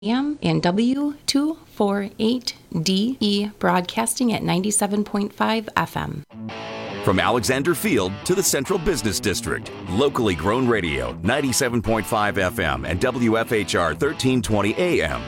AM and W248DE broadcasting at 97.5 FM. From Alexander Field to the Central Business District, locally grown radio, 97.5 FM and WFHR 1320 AM.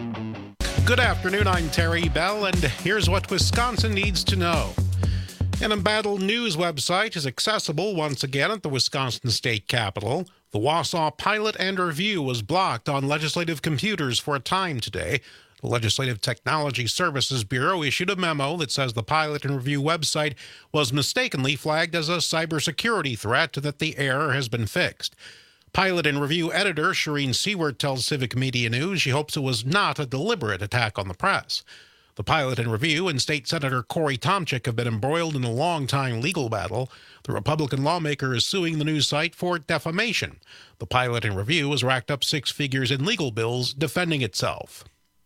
Good afternoon, I'm Terry Bell, and here's what Wisconsin needs to know. An embattled news website is accessible once again at the Wisconsin State Capitol. The Wausau Pilot and Review was blocked on legislative computers for a time today. The Legislative Technology Services Bureau issued a memo that says the Pilot and Review website was mistakenly flagged as a cybersecurity threat, that the error has been fixed. Pilot and Review editor Shireen Seward tells Civic Media News she hopes it was not a deliberate attack on the press. The Pilot and Review and State Senator Corey Tomczyk have been embroiled in a long-time legal battle. The Republican lawmaker is suing the news site for defamation. The Pilot and Review has racked up six figures in legal bills defending itself.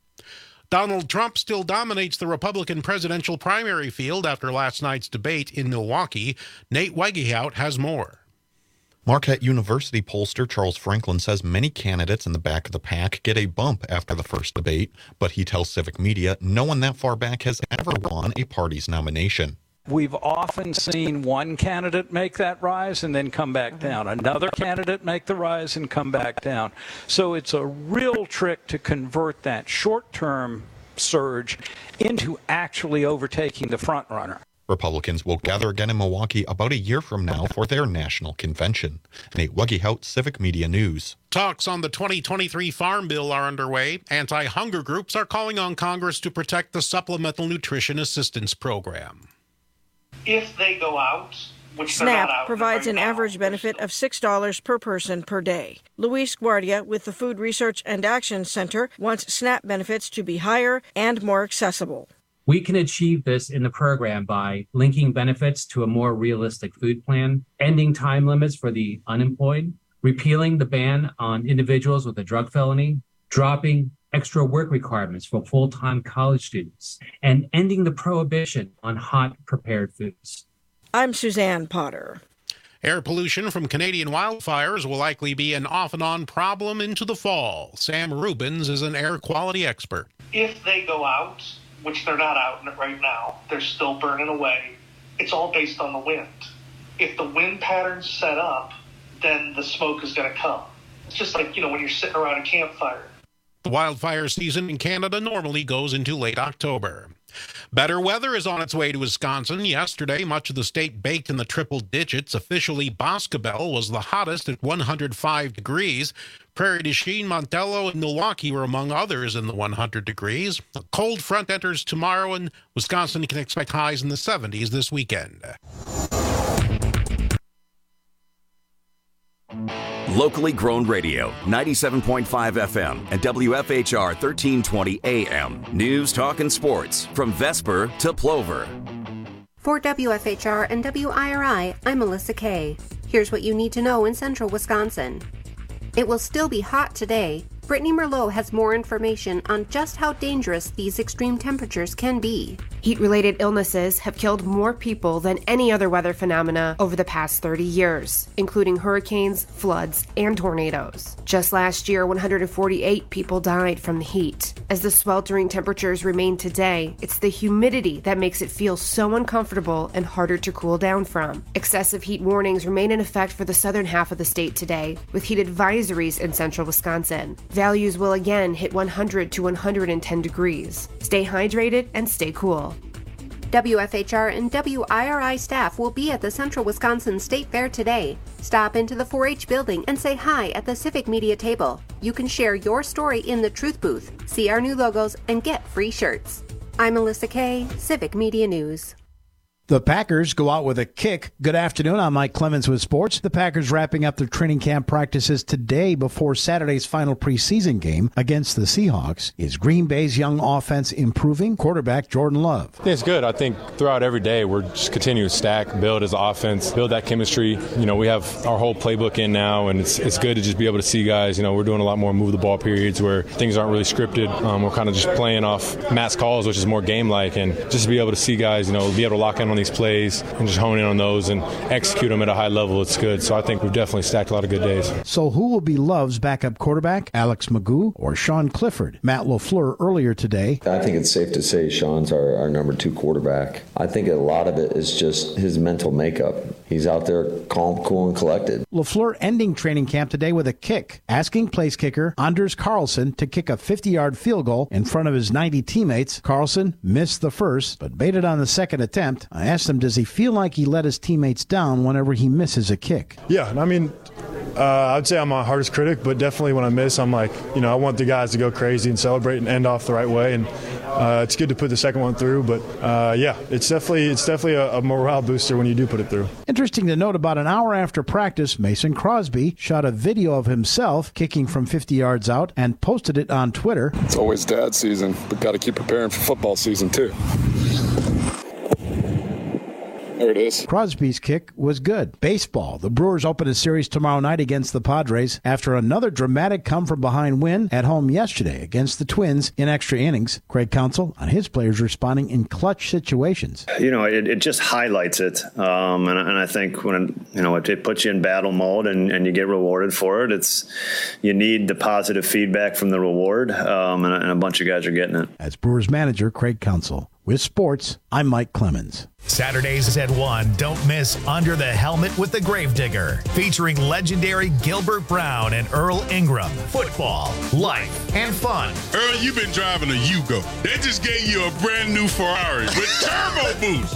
Donald Trump still dominates the Republican presidential primary field after last night's debate in Milwaukee. Nate Wegehout has more. Marquette University pollster Charles Franklin says many candidates in the back of the pack get a bump after the first debate, but he tells Civic Media no one that far back has ever won a party's nomination. We've often seen one candidate make that rise and then come back down, another candidate make the rise and come back down. So it's a real trick to convert that short-term surge into actually overtaking the front runner. Republicans will gather again in Milwaukee about a year from now for their national convention. Nate Wegehout, Civic Media News. Talks on the 2023 Farm Bill are underway. Anti-hunger groups are calling on Congress to protect the Supplemental Nutrition Assistance Program. If they go out, which SNAP out provides right an now, average benefit of $6 per person per day. Luis Guardia with the Food Research and Action Center wants SNAP benefits to be higher and more accessible. We can achieve this in the program by linking benefits to a more realistic food plan, ending time limits for the unemployed, repealing the ban on individuals with a drug felony, dropping extra work requirements for full-time college students, and ending the prohibition on hot prepared foods. I'm Suzanne Potter. Air pollution from Canadian wildfires will likely be an off-and-on problem into the fall. Sam Rubens is an air quality expert. If they go out, which they're not out right now, they're still burning away. It's all based on the wind. If the wind pattern's set up, then the smoke is going to come. It's just like, when you're sitting around a campfire. The wildfire season in Canada normally goes into late October. Better weather is on its way to Wisconsin. Yesterday, much of the state baked in the triple digits. Officially, Boscobel was the hottest at 105 degrees. Prairie du Chien, Montello, and Milwaukee were among others in the 100 degrees. A cold front enters tomorrow, and Wisconsin can expect highs in the 70s this weekend. Locally grown radio, 97.5 FM and WFHR 1320 AM. News, talk, and sports from Vesper to Plover. For WFHR and WIRI, I'm Melissa Kay. Here's what you need to know in central Wisconsin. It will still be hot today. Brittany Merlot has more information on just how dangerous these extreme temperatures can be. Heat-related illnesses have killed more people than any other weather phenomena over the past 30 years, including hurricanes, floods, and tornadoes. Just last year, 148 people died from the heat. As the sweltering temperatures remain today, it's the humidity that makes it feel so uncomfortable and harder to cool down from. Excessive heat warnings remain in effect for the southern half of the state today, with heat advisories in central Wisconsin. Values will again hit 100 to 110 degrees. Stay hydrated and stay cool. WFHR and WIRI staff will be at the Central Wisconsin State Fair today. Stop into the 4-H building and say hi at the Civic Media table. You can share your story in the Truth Booth, see our new logos, and get free shirts. I'm Melissa Kay, Civic Media News. The Packers go out with a kick. Good afternoon. I'm Mike Clemens with sports. The Packers wrapping up their training camp practices today before Saturday's final preseason game against the Seahawks. Is Green Bay's young offense improving? Quarterback Jordan Love. It's good. I think throughout every day we're just continuing to stack, build as an offense, build that chemistry. We have our whole playbook in now, and it's good to just be able to see guys. We're doing a lot more move the ball periods where things aren't really scripted. We're kind of just playing off Matt's calls, which is more game-like, and just to be able to see guys, be able to lock in on these plays and just hone in on those and execute them at a high level, it's good. So I think we've definitely stacked a lot of good days. So who will be Love's backup quarterback, Alex Magoo or Sean Clifford? Matt LaFleur earlier today. I think it's safe to say Sean's our number 2 quarterback. I think a lot of it is just his mental makeup. He's out there calm, cool, and collected. LaFleur ending training camp today with a kick, asking place kicker Anders Carlson to kick a 50-yard field goal in front of his 90 teammates. Carlson missed the first, but made it on the second attempt. I asked him, does he feel like he let his teammates down whenever he misses a kick? Yeah, I mean, I'd say I'm my hardest critic, but definitely when I miss, I'm like, I want the guys to go crazy and celebrate and end off the right way. And it's good to put the second one through, but yeah, it's definitely a morale booster when you do put it through. Interesting to note, about an hour after practice, Mason Crosby shot a video of himself kicking from 50 yards out and posted it on Twitter. It's always dad season, but got to keep preparing for football season too. There it is. Crosby's kick was good. Baseball. The Brewers open a series tomorrow night against the Padres after another dramatic come-from-behind win at home yesterday against the Twins in extra innings. Craig Counsell on his players responding in clutch situations. It just highlights it. And I think when, it puts you in battle mode and you get rewarded for it, you need the positive feedback from the reward, and a bunch of guys are getting it. As Brewers manager Craig Counsell. With sports, I'm Mike Clemens. Saturdays at 1, don't miss Under the Helmet with the Gravedigger, featuring legendary Gilbert Brown and Earl Ingram. Football, life, and fun. Earl, you've been driving a Yugo. They just gave you a brand new Ferrari with turbo boost.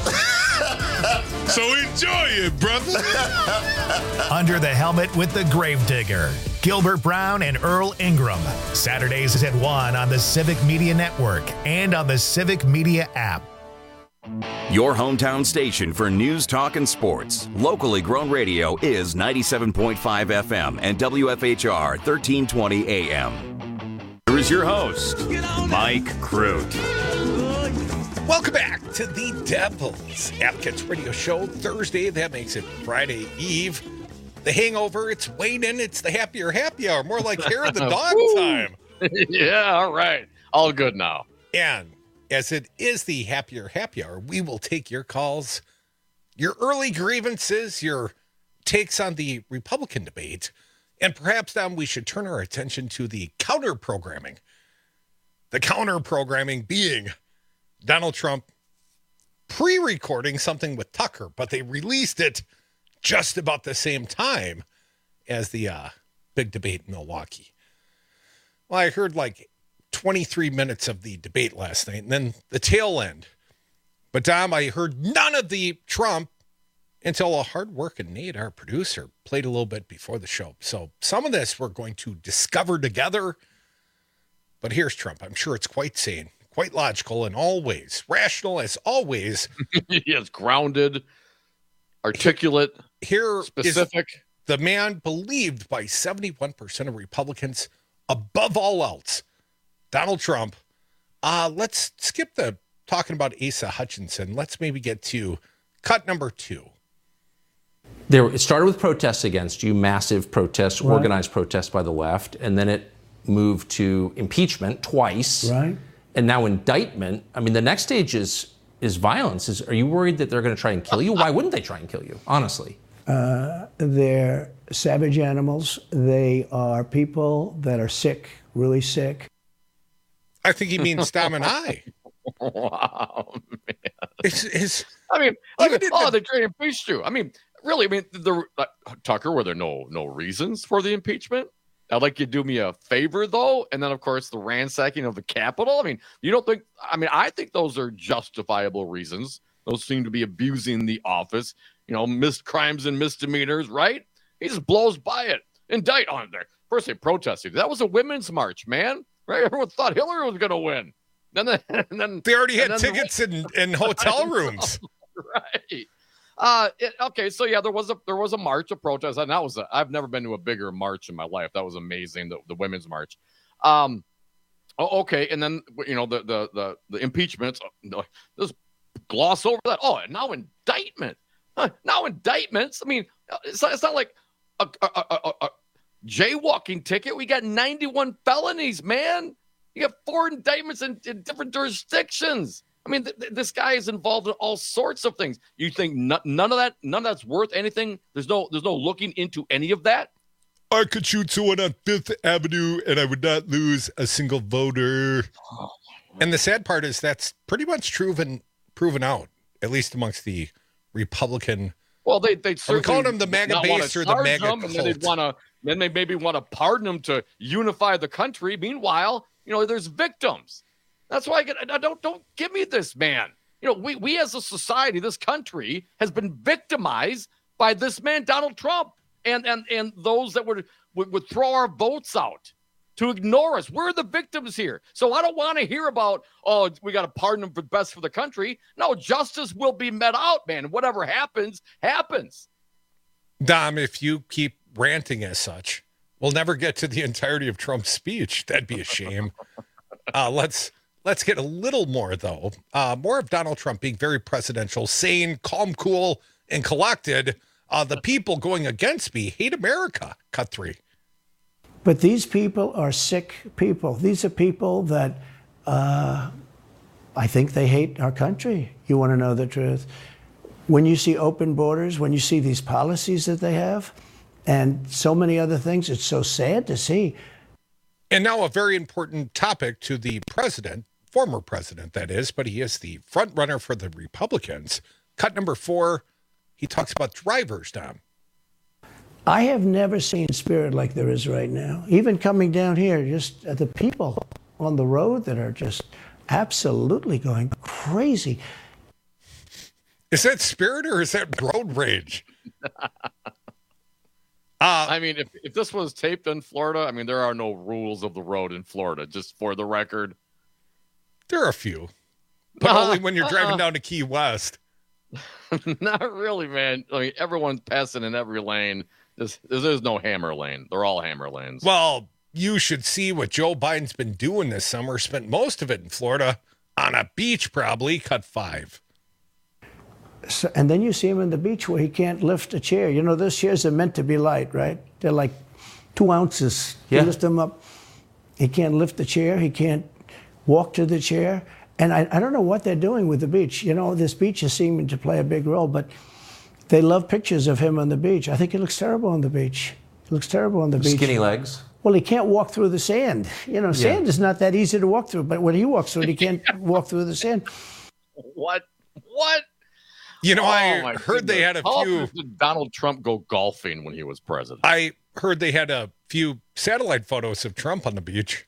So enjoy it, brother. Under the Helmet with the Gravedigger, Gilbert Brown and Earl Ingram. Saturdays at 1 on the Civic Media Network and on the Civic Media app. Your hometown station for news, talk, and sports. Locally grown radio is 97.5 FM and WFHR 1320 AM. Here is your host, Mike Crute. Welcome back to the Devils Advocates Radio Show. Thursday, that makes it Friday Eve. The hangover, it's waning. It's the happier happy hour. More like hair of the dog time. Yeah, all right. All good now. And as it is the happier happy hour, we will take your calls, your early grievances, your takes on the Republican debate, and perhaps then we should turn our attention to the counter-programming. The counter-programming being Donald Trump pre-recording something with Tucker, but they released it just about the same time as the big debate in Milwaukee. Well, I heard like 23 minutes of the debate last night and then the tail end. But Dom, I heard none of the Trump until a hard-working Nate, our producer, played a little bit before the show. So some of this we're going to discover together. But here's Trump. I'm sure it's quite sane, quite logical, and always rational as always. Yes, grounded, articulate, specific. Is the man believed by 71% of Republicans above all else, Donald Trump. Let's skip the talking about Asa Hutchinson. Let's maybe get to cut number 2. It started with protests against you, massive protests, right. Organized protests by the left, and then it moved to impeachment twice, right? And now indictment. I mean, the next stage is violence. Are you worried that they're going to try and kill you? Why wouldn't they try and kill you, honestly? They're savage animals. They are people that are sick, really sick. I think he means Dom and I. Wow, man. They're trying to impeach you. I mean, really, Tucker, were there no reasons for the impeachment? I'd like you to do me a favor, though. And then, of course, the ransacking of the Capitol. I mean, I think those are justifiable reasons. Those seem to be abusing the office, missed crimes and misdemeanors, right? He just blows by it. Indict on there. First, they protested. That was a women's march, man. Right? Everyone thought Hillary was going to win. Then they already had tickets in hotel rooms. Right. Okay, so yeah, there was a march, a protest, and I've never been to a bigger march in my life. That was amazing, the women's march. Okay, and then the impeachments. Just gloss over that. Oh, and now indictment. Now indictments. I mean, it's not like a jaywalking ticket. We got 91 felonies, man. You got 4 indictments in different jurisdictions. I mean, this guy is involved in all sorts of things. You think none of that's worth anything? There's no looking into any of that. I could shoot someone on Fifth Avenue and I would not lose a single voter. And the sad part is that's pretty much proven out, at least amongst the Republican. Well, they certainly calling them the MAGA base or the MAGA cult. And then they maybe want to pardon them to unify the country. Meanwhile, there's victims. That's why I don't give me this, man. We as a society, this country has been victimized by this man, Donald Trump, and those that would throw our votes out to ignore us. We're the victims here. So I don't want to hear about, we got to pardon them for the best for the country. No, justice will be met out, man. Whatever happens, happens. Dom, if you keep ranting as such, we'll never get to the entirety of Trump's speech. That'd be a shame. Let's get a little more, though. More of Donald Trump being very presidential, sane, calm, cool, and collected. The people going against me hate America. Cut 3. But these people are sick people. These are people that I think they hate our country. You want to know the truth? When you see open borders, when you see these policies that they have, and so many other things, it's so sad to see. And now a very important topic to the president, former president, that is, but he is the front runner for the Republicans. Cut number 4, he talks about drivers, Dom. I have never seen spirit like there is right now. Even coming down here, just the people on the road that are just absolutely going crazy. Is that spirit or is that road rage? I mean, if this was taped in Florida, I mean, there are no rules of the road in Florida, just for the record. There are a few, but only when you're driving down to Key West. Not really, man. I mean, everyone's passing in every lane. There's no hammer lane. They're all hammer lanes. Well, you should see what Joe Biden's been doing this summer. Spent most of it in Florida on a beach, probably. Cut 5. So, and then you see him on the beach where he can't lift a chair. Those chairs are meant to be light, right? They're like 2 ounces. Yeah. You lift them up. He can't lift the chair. He can't walk to the chair. And I don't know what they're doing with the beach. This beach is seeming to play a big role, but they love pictures of him on the beach. I think he looks terrible on the beach. He looks terrible on the beach. Skinny legs. Well, he can't walk through the sand. Sand is not that easy to walk through, but when he walks through it, he can't walk through the sand. What? I heard they had a few. Did Donald Trump go golfing when he was president? I heard they had a few satellite photos of Trump on the beach.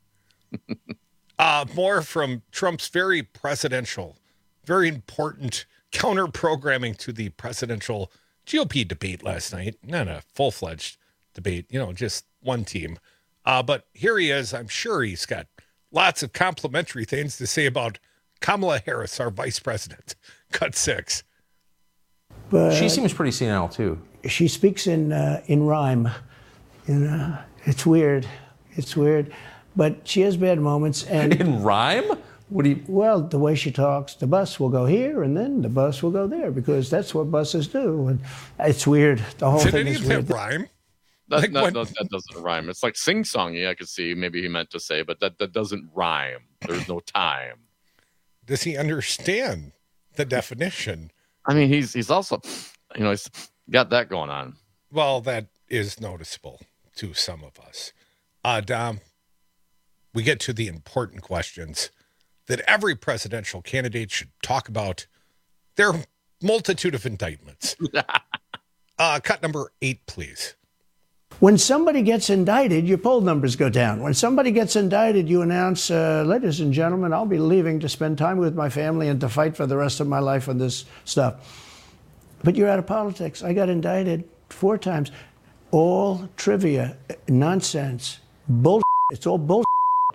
More from Trump's very presidential, very important counter-programming to the presidential GOP debate last night. Not a full-fledged debate, just one team. But here he is. I'm sure he's got lots of complimentary things to say about Kamala Harris, our vice president. Cut 6. But she seems pretty senile, too. She speaks in rhyme. It's weird. It's weird. But she has bad moments. And in rhyme? What do you? Well, the way she talks, the bus will go here and then the bus will go there because that's what buses do. And it's weird. The whole thing is weird. Did any of that rhyme? That doesn't rhyme. It's like sing-songy, I could see maybe he meant to say, but that doesn't rhyme. There's no time. Does he understand the definition? I mean, he's also, he's got that going on. Well, that is noticeable to some of us. Dom, we get to the important questions that every presidential candidate should talk about. There are multitude of indictments. Cut number 8, please. When somebody gets indicted, your poll numbers go down. When somebody gets indicted, you announce, ladies and gentlemen, I'll be leaving to spend time with my family and to fight for the rest of my life on this stuff. But you're out of politics. I got indicted 4 times. All trivia, nonsense, bullshit. It's all bullshit.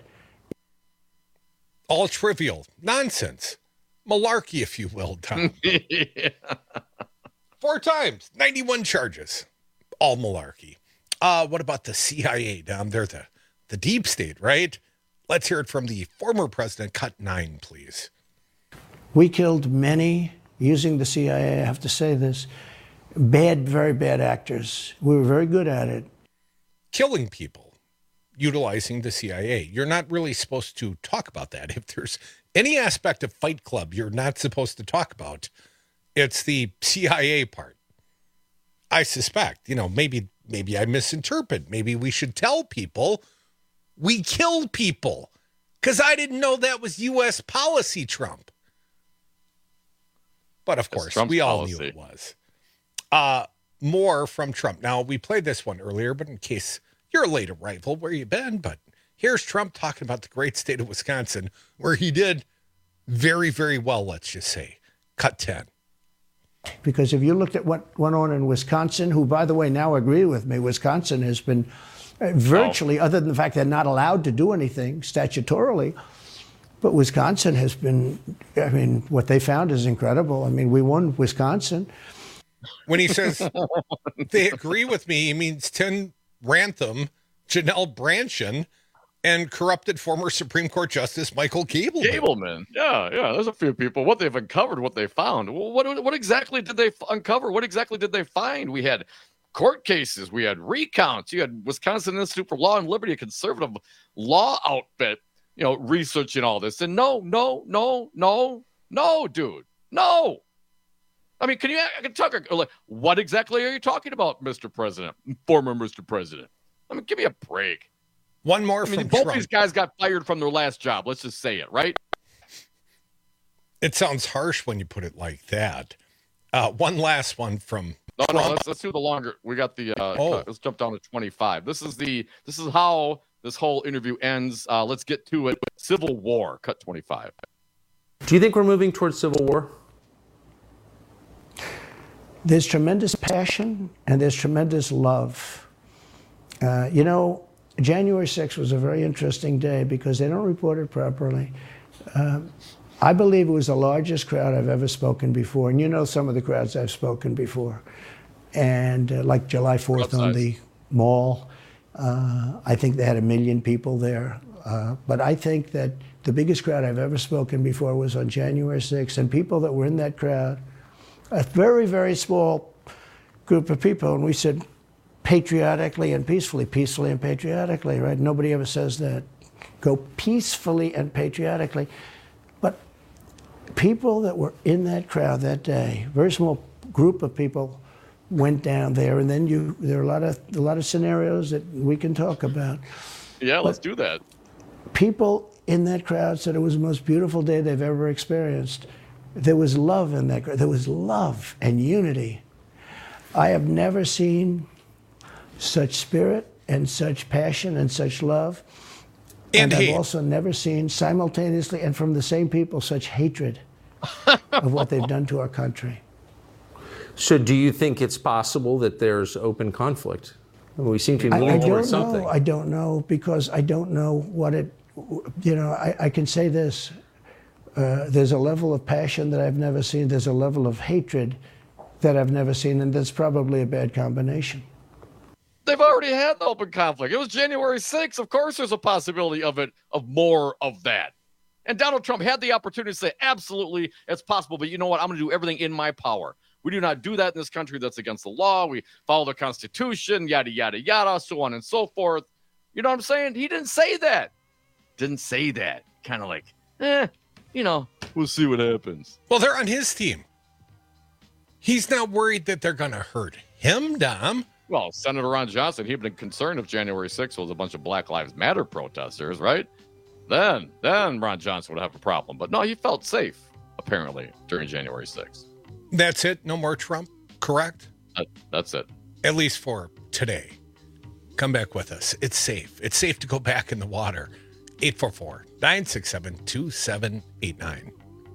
All trivial, nonsense, malarkey, if you will, Tom. Yeah. 4 times, 91 charges, all malarkey. What about the CIA, Dom? They're the deep state, right? Let's hear it from the former president. Cut 9, please. We killed many, using the CIA, I have to say this, very bad actors. We were very good at it. Killing people, utilizing the CIA. You're not really supposed to talk about that. If there's any aspect of Fight Club you're not supposed to talk about. It's the CIA part. I suspect, maybe I misinterpret. Maybe we should tell people we killed people, because I didn't know that was U.S. policy, Trump. But of course, we all knew it was. More from Trump. Now, we played this one earlier, but in case you're a late arrival, where you been? But here's Trump talking about the great state of Wisconsin, where he did very, very well, let's just say. Cut 10. Because if you looked at what went on in Wisconsin, who, by the way, now agree with me, Wisconsin has been virtually, other than the fact they're not allowed to do anything statutorily, but Wisconsin has been, what they found is incredible. We won Wisconsin. When he says they agree with me, he means Tim Rantham, Janelle Brandtjen, and corrupted former Supreme Court Justice Michael Gableman. Yeah. There's a few people. What they've uncovered, what they found. Well, what exactly did they uncover? What exactly did they find? We had court cases. We had recounts. You had Wisconsin Institute for Law and Liberty, a conservative law outfit, researching all this. And no, dude. No. Tucker, what exactly are you talking about, Mr. President, former Mr. President? Give me a break. One more from both Trump. These guys got fired from their last job. Let's just say it, right? It sounds harsh when you put it like that. One last one from Trump. No, let's do the longer. We got the let's jump down to 25. This is how this whole interview ends. Let's get to it. Civil war, cut 25. Do you think we're moving towards civil war? There's tremendous passion and there's tremendous love. January 6th was a very interesting day because they don't report it properly. I believe it was the largest crowd I've ever spoken before. And some of the crowds I've spoken before. And like July 4th on the mall, I think they had 1 million people there. But I think that the biggest crowd I've ever spoken before was on January 6th. And people that were in that crowd, a very, very small group of people, and we said patriotically and peacefully and patriotically, right? Nobody ever says that. Go peacefully and patriotically. But people that were in that crowd that day, very small group of people went down there, and then there are a lot of scenarios that we can talk about. Yeah, let's do that. People in that crowd said it was the most beautiful day they've ever experienced. There was love in that crowd. There was love and unity. I have never seen such spirit and such passion and such love. And I've also never seen simultaneously and from the same people such hatred of what they've done to our country. So do you think it's possible that there's open conflict? We seem to be moving towards something. I don't know, because I don't know what it, I can say this. There's a level of passion that I've never seen. There's a level of hatred that I've never seen, and that's probably a bad combination. They've already had the open conflict. It was January 6th. Of course, there's a possibility of more of that. And Donald Trump had the opportunity to say, absolutely, it's possible, but you know what? I'm going to do everything in my power. We do not do that in this country. That's against the law. We follow the Constitution, yada, yada, yada, so on and so forth. You know what I'm saying? He didn't say that. Kind of like, we'll see what happens. Well, they're on his team. He's not worried that they're going to hurt him, Dom. Well, Senator Ron Johnson, he'd been concerned if January 6th was a bunch of Black Lives Matter protesters, right? Then Ron Johnson would have a problem. But no, he felt safe, apparently, during January 6th. That's it? No more Trump, correct? That's it. At least for today. Come back with us. It's safe. It's safe to go back in the water. 844-967-2789.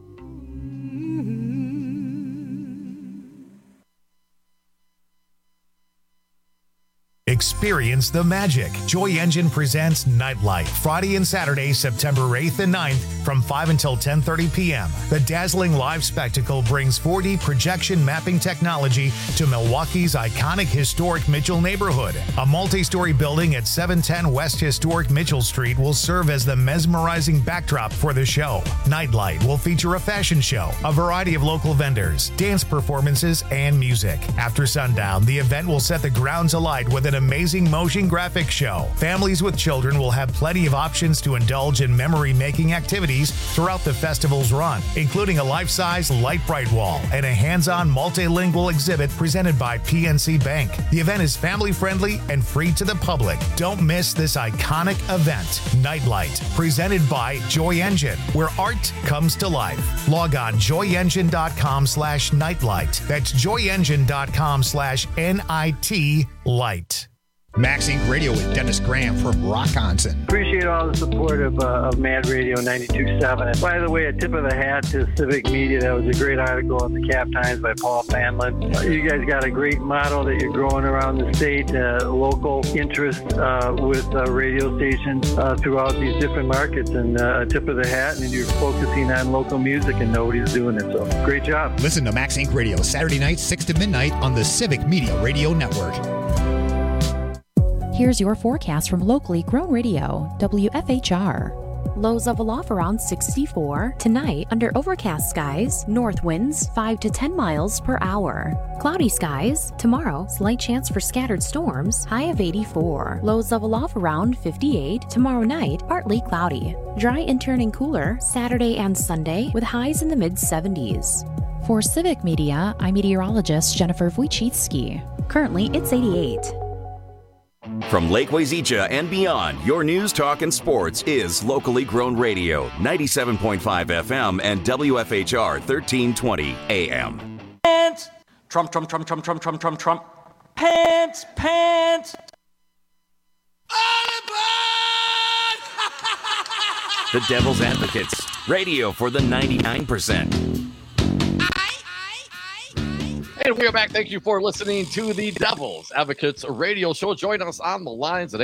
Experience the magic. Joy Engine presents Nightlight, Friday and Saturday, September 8th and 9th from 5 until 10:30 p.m. The dazzling live spectacle brings 4D projection mapping technology to Milwaukee's iconic historic Mitchell neighborhood. A multi-story building at 710 West Historic Mitchell Street will serve as the mesmerizing backdrop for the show. Nightlight will feature a fashion show, a variety of local vendors, dance performances, and music. After sundown, the event will set the grounds alight with an amazing amazing motion graphics show. Families with children will have plenty of options to indulge in memory-making activities throughout the festival's run, including a life-size Light Bright wall and a hands-on multilingual exhibit presented by PNC Bank. The event is family-friendly and free to the public. Don't miss this iconic event. Nightlight, presented by Joy Engine, where art comes to life. Log on joyengine.com/nightlight. That's joyengine.com/NIT light. Max Inc. Radio with Dennis Graham from Rockonson. Appreciate all the support of Mad Radio 92.7. And by the way, a tip of the hat to Civic Media. That was a great article in the Cap Times by Paul Fanlin. You guys got a great model that you're growing around the state, local interest with radio stations throughout these different markets. And a tip of the hat, and you're focusing on local music, and nobody's doing it. So great job. Listen to Max Inc. Radio Saturday nights 6 to midnight on the Civic Media Radio Network. Here's your forecast from locally grown radio, WFHR. Lows level off around 64. Tonight, under overcast skies, north winds 5 to 10 miles per hour. Cloudy skies. Tomorrow, slight chance for scattered storms, high of 84. Lows level off around 58. Tomorrow night, partly cloudy. Dry and turning cooler Saturday and Sunday with highs in the mid-70s. For Civic Media, I'm meteorologist Jennifer Wojcicki. Currently, it's 88. From Lake Wazeecha and beyond, your news, talk, and sports is locally grown radio, 97.5 FM and WFHR 1320 AM. Pants! Trump, Trump, Trump, Trump, Trump, Trump, Trump, Trump. Pants, pants! The Devil's Advocates, radio for the 99%. And we are back. Thank you for listening to the Devil's Advocates radio show. Join us on the lines at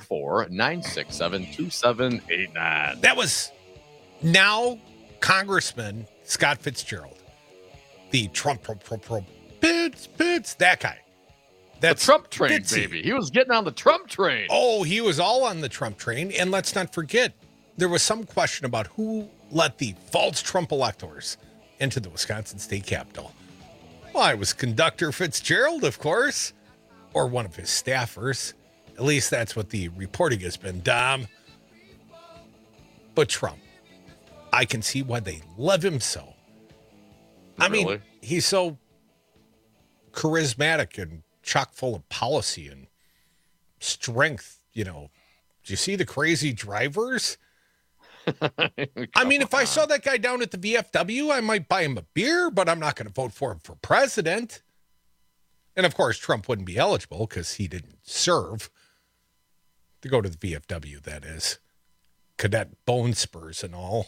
844-967-2789. That was now Congressman Scott Fitzgerald. The Trump, Pitts, that guy. That's the Trump train, baby. He was getting on the Trump train. Oh, he was all on the Trump train. And let's not forget, there was some question about who let the false Trump electors into the Wisconsin State Capitol. Well, it was Conductor Fitzgerald, of course, or one of his staffers. At least that's what the reporting has been, Dom. But Trump, I can see why they love him so. I mean, he's so charismatic and chock full of policy and strength, you know. Do you see the crazy drivers? I mean, if I saw that guy down at the VFW, I might buy him a beer, but I'm not going to vote for him for president. And of course, Trump wouldn't be eligible because he didn't serve to go to the VFW, that is. Cadet Bone Spurs and all.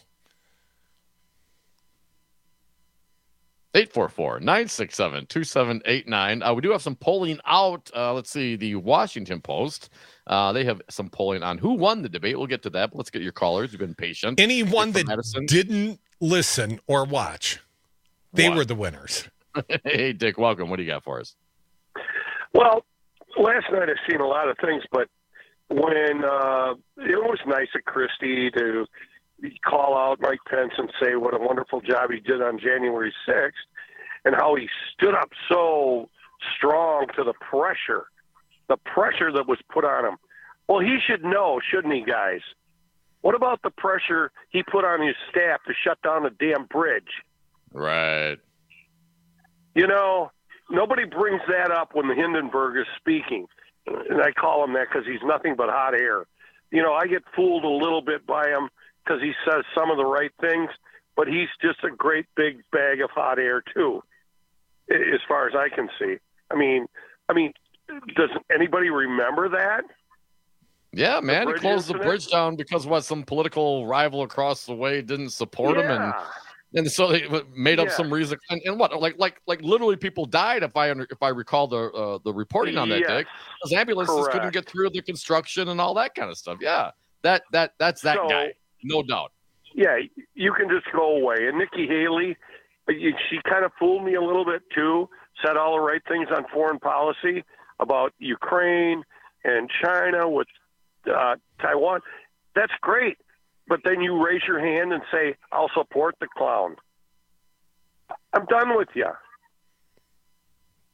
844-967-2789. We do have some polling out. Let's see, the Washington Post. They have some polling on who won the debate. We'll get to that, but let's get your callers. You've been patient. Anyone that didn't listen or watch, they were the winners. Hey, Dick, welcome. What do you got for us? Well, last night I've seen a lot of things, but when it was nice of Christie to call out Mike Pence and say what a wonderful job he did on January 6th and how he stood up so strong to the pressure that was put on him. Well, he should know, shouldn't he, guys? What about the pressure he put on his staff to shut down the damn bridge? Right. You know, nobody brings that up when the Hindenburg is speaking. And I call him that because he's nothing but hot air. You know, I get fooled a little bit by him because he says some of the right things, but he's just a great big bag of hot air, too, as far as I can see. I mean, does anybody remember that? Yeah, man, he closed the bridge down because some political rival across the way didn't support him, and so they made up some reason. And what, like literally people died if I recall the reporting on that day, because ambulances couldn't get through the construction and all that kind of stuff. Yeah, that's that guy, no doubt. Yeah, you can just go away. And Nikki Haley, she kind of fooled me a little bit too. Said all the right things on foreign policy about Ukraine and China with Taiwan. That's great. But then you raise your hand and say, I'll support the clown. I'm done with you.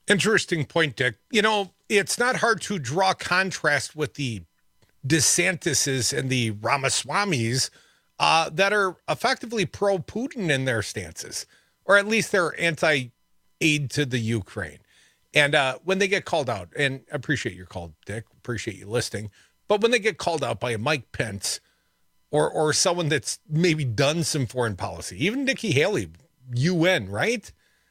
Interesting point, Dick. You know, it's not hard to draw contrast with the DeSantis's and the Ramaswamis that are effectively pro-Putin in their stances, or at least they're anti-aid to the Ukraine. And when they get called out, and I appreciate your call, Dick, appreciate you listening, but when they get called out by a Mike Pence or someone that's maybe done some foreign policy, even Nikki Haley, UN, right?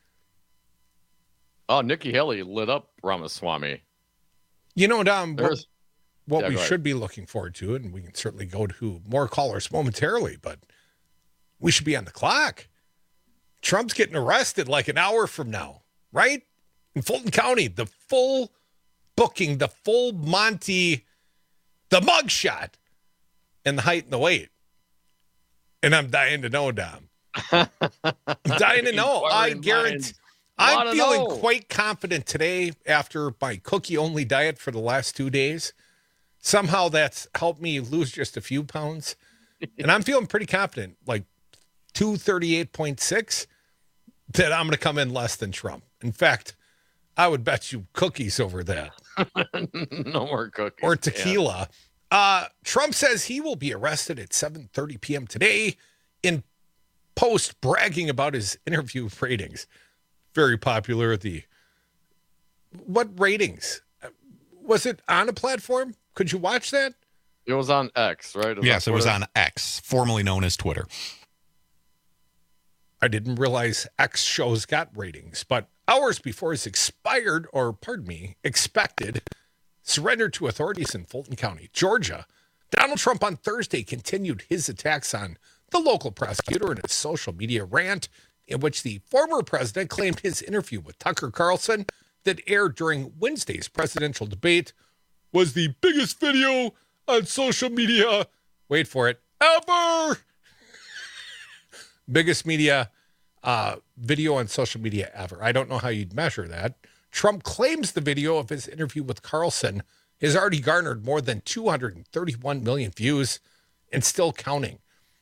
Oh, Nikki Haley lit up Ramaswamy. You know, Dom, what we go should be looking forward to, and we can certainly go to more callers momentarily, but we should be on the clock. Trump's getting arrested like an hour from now, right? In Fulton County, the full booking, the full Monty, the mugshot, and the height and the weight. And I'm dying to know, Dom. I'm dying to know. I guarantee. I'm feeling quite confident today after my cookie-only diet for the last 2 days. Somehow that's helped me lose just a few pounds. And I'm feeling pretty confident, like 238.6, that I'm going to come in less than Trump. In fact, I would bet you cookies over that. No more cookies. Or tequila. Trump says he will be arrested at 7:30 p.m. today in post bragging about his interview ratings. Very popular. What ratings? Was it on a platform? Could you watch that? It was on X, right? Yes, it was on X, formerly known as Twitter. I didn't realize X shows got ratings, but hours before his expected surrender to authorities in Fulton County, Georgia, Donald Trump on Thursday continued his attacks on the local prosecutor in a social media rant in which the former president claimed his interview with Tucker Carlson that aired during Wednesday's presidential debate was the biggest video on social media, wait for it, ever. Biggest media video on social media ever. I don't know how you'd measure that. Trump claims the video of his interview with Carlson has already garnered more than 231 million views and still counting.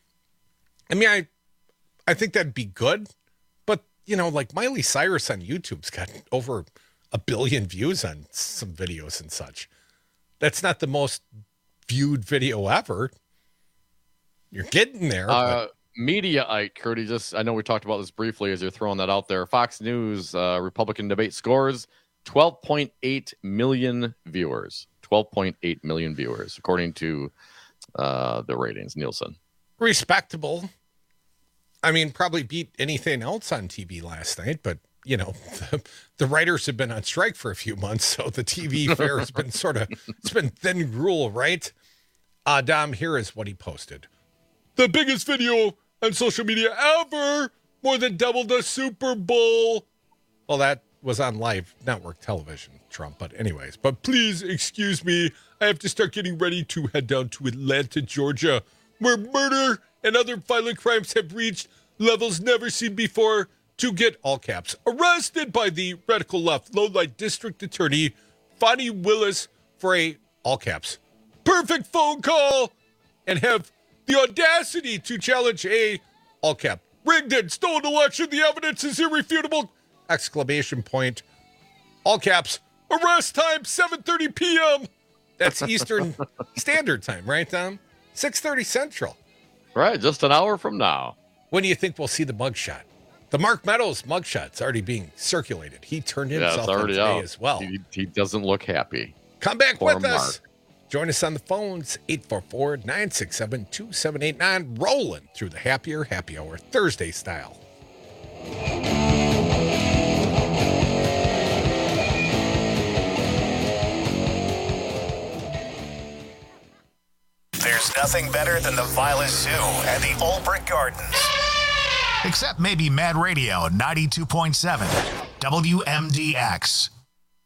I mean, I think that'd be good, but, you know, like Miley Cyrus on YouTube's got over 1 billion views on some videos and such. That's not the most viewed video ever. You're getting there. Mediaite, Curdy, I know we talked about this briefly as you're throwing that out there. Fox News Republican debate scores 12.8 million viewers. 12.8 million viewers, according to the ratings, Nielsen. Respectable. I mean, probably beat anything else on TV last night, but, you know, the writers have been on strike for a few months, so the TV fare has been it's been thin gruel, right? Dom, here is what he posted. The biggest video on social media ever, more than double the Super Bowl. Well, that was on live network television, Trump, but anyways. But please excuse me, I have to start getting ready to head down to Atlanta, Georgia, where murder and other violent crimes have reached levels never seen before, to get, all caps, arrested by the radical left low-light district attorney, Fani Willis, for a, all caps, perfect phone call, and have the audacity to challenge a, all cap, rigged and stolen election. The evidence is irrefutable, exclamation point, all caps, arrest time, 7:30 p.m. That's Eastern Standard Time, right, Tom? 6:30 Central. Right, just an hour from now. When do you think we'll see the mugshot? The Mark Meadows mugshot's already being circulated. He turned himself in today out as well. He doesn't look happy. Come back with us. Join us on the phones, 844-967-2789, rolling through the Happier Happy Hour, Thursday style. There's nothing better than the Violet Zoo and the Old Brick Gardens. Except maybe Mad Radio 92.7 WMDX.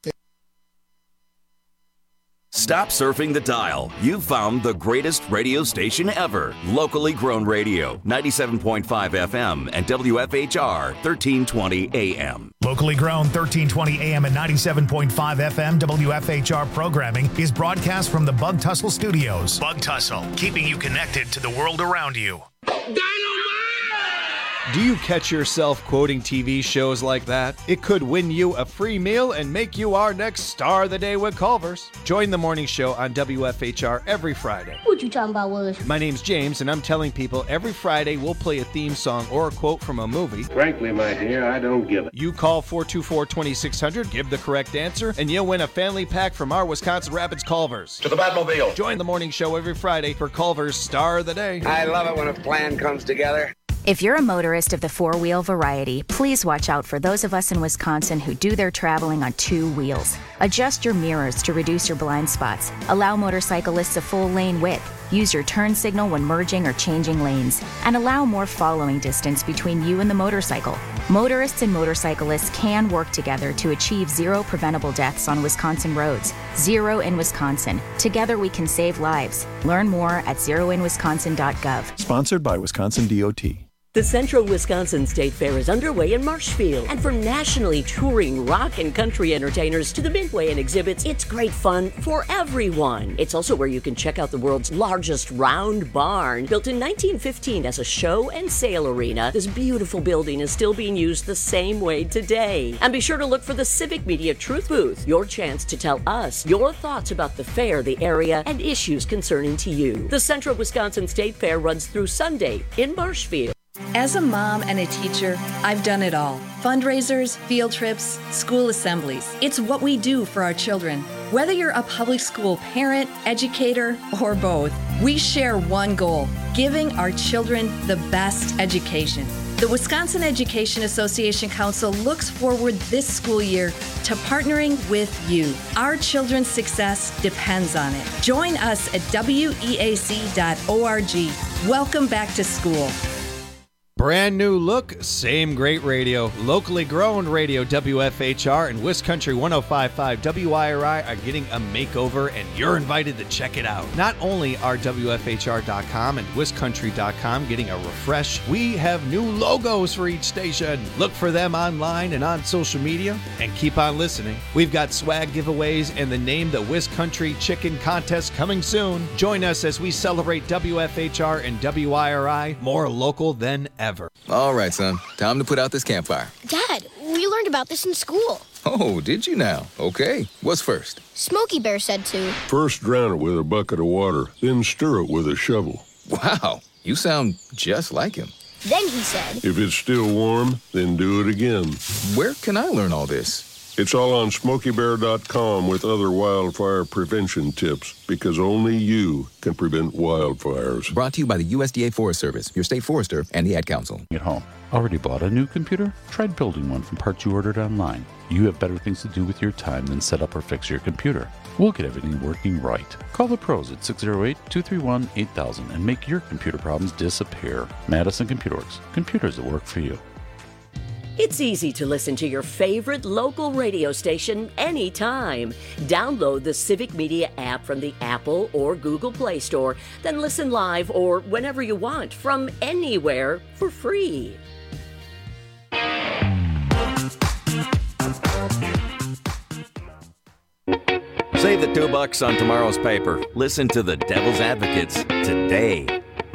Stop surfing the dial. You've found the greatest radio station ever. Locally grown radio, 97.5 FM and WFHR 1320 AM. Locally grown 1320 AM and 97.5 FM WFHR programming is broadcast from the Bug Tussle Studios. Bug Tussle, keeping you connected to the world around you. Do you catch yourself quoting TV shows like that? It could win you a free meal and make you our next star of the day with Culver's. Join the morning show on WFHR every Friday. What you talking about, Willis? My name's James, and I'm telling people every Friday we'll play a theme song or a quote from a movie. Frankly, my dear, I don't give it. You call 424-2600, give the correct answer, and you'll win a family pack from our Wisconsin Rapids Culver's. To the Batmobile. Join the morning show every Friday for Culver's Star of the Day. I love it when a plan comes together. If you're a motorist of the four-wheel variety, please watch out for those of us in Wisconsin who do their traveling on two wheels. Adjust your mirrors to reduce your blind spots. Allow motorcyclists a full lane width. Use your turn signal when merging or changing lanes. And allow more following distance between you and the motorcycle. Motorists and motorcyclists can work together to achieve zero preventable deaths on Wisconsin roads. Zero in Wisconsin. Together we can save lives. Learn more at zeroinwisconsin.gov. Sponsored by Wisconsin DOT. The Central Wisconsin State Fair is underway in Marshfield. And from nationally touring rock and country entertainers to the Midway and exhibits, it's great fun for everyone. It's also where you can check out the world's largest round barn. Built in 1915 as a show and sale arena, this beautiful building is still being used the same way today. And be sure to look for the Civic Media Truth Booth, your chance to tell us your thoughts about the fair, the area, and issues concerning to you. The Central Wisconsin State Fair runs through Sunday in Marshfield. As a mom and a teacher, I've done it all. Fundraisers, field trips, school assemblies. It's what we do for our children. Whether you're a public school parent, educator, or both, we share one goal: giving our children the best education. The Wisconsin Education Association Council looks forward this school year to partnering with you. Our children's success depends on it. Join us at weac.org. Welcome back to school. Brand new look, same great radio. Locally grown radio, WFHR and Wiscountry 105.5 WIRI are getting a makeover, and you're invited to check it out. Not only are WFHR.com and Wiscountry.com getting a refresh, we have new logos for each station. Look for them online and on social media, and keep on listening. We've got swag giveaways and the Name the Wiscountry Chicken Contest coming soon. Join us as we celebrate WFHR and WIRI, more local than ever. All right, son. Time to put out this campfire. Dad, we learned about this in school. Oh, did you now? Okay. What's first? Smokey Bear said to. First drown it with a bucket of water, then stir it with a shovel. Wow, you sound just like him. Then he said. If it's still warm, then do it again. Where can I learn all this? It's all on SmokeyBear.com with other wildfire prevention tips, because only you can prevent wildfires. Brought to you by the USDA Forest Service, your state forester, and the Ad Council. At home. Already bought a new computer? Tried building one from parts you ordered online. You have better things to do with your time than set up or fix your computer. We'll get everything working right. Call the pros at 608-231-8000 and make your computer problems disappear. Madison Computer Works. Computers that work for you. It's easy to listen to your favorite local radio station anytime. Download the Civic Media app from the Apple or Google Play Store, then listen live or whenever you want from anywhere for free. Save the $2 on tomorrow's paper. Listen to the Devil's Advocates today.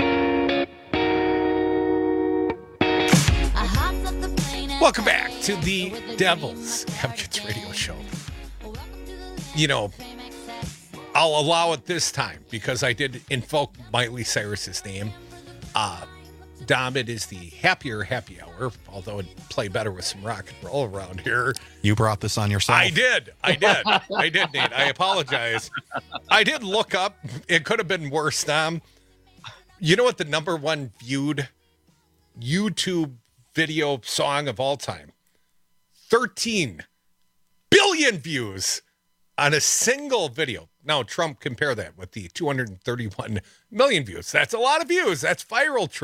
Welcome back to the Devil's Advocates radio show. You know, I'll allow it this time because I did invoke Miley Cyrus's name. Dom, it is the Happier Happy Hour, although it'd play better with some rock and roll around here. You brought this on yourself. I did, Nate. I apologize. I did look up. It could have been worse, Dom. You know what the number one viewed YouTube video song of all time? 13 billion views on a single video. Now, Trump, compare that with the 231 million views. That's a lot of views. That's viral, Trump.